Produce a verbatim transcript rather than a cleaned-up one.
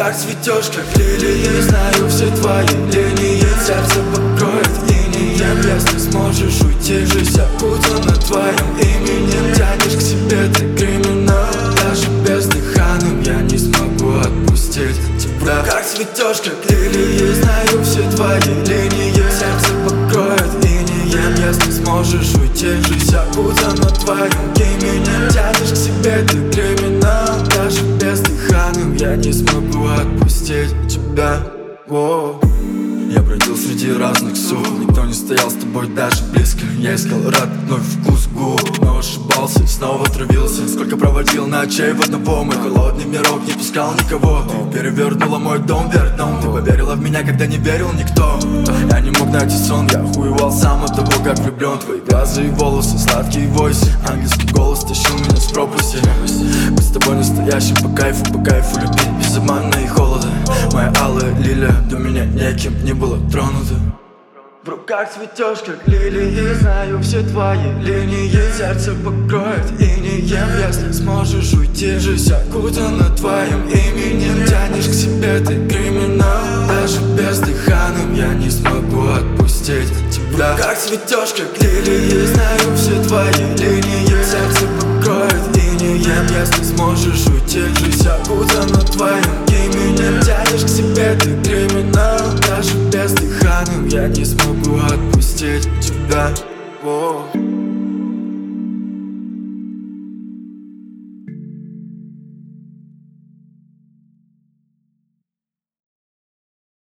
как цветешь, как лилии. Знаю все твои линии, сердце покроет инеем. Если сможешь уйти, жизнь окутана твоим именем. Тянешь к себе, ты криминал. Даже бездыханным я не смогу отпустить тебя. Как цветешь, как лилии. Знаю все твои линии, сердце покроет инеем. Если сможешь уйти, жизнь окутана твоим именем. Тянешь к себе, ты криминал. Даже бездыханным я не смогу отпустить тебя. Воу. Я бродил среди разных суд, никто не стоял с тобой даже близко. Я искал родной вкус губ, но ошибался и снова травился. Сколько проводил ночей в одного, мой холодный мирок не пускал никого. Ты перевернула мой дом вверх дном, ты поверила в меня, когда не верил никто. Я не мог найти сон, я охуевал сам от того, как влюблен. Твои глаза и волосы, сладкие войсы, ангельский голос тащил меня с пропасти. Мы с тобой настоящим по кайфу, по кайфу любить без обмана и холода. Моя алая лилия до меня неким не было тронуто. В руках цветешь, как лилии. Знаю все твои линии, сердце покроет инеем. Если сможешь уйти, жизнь окутана твоим именем. Тянешь к себе, ты криминал. Даже бездыханным я не смогу отпустить тебя. Как цветешь, как лилии. Знаю все твои линии, сердце покроет инеем. Если сможешь уйти, жизнь окутана твоим именем. Тянешь к себе, ты криминал. Даже бездыханным я не смогу отпустить тебя. Воу.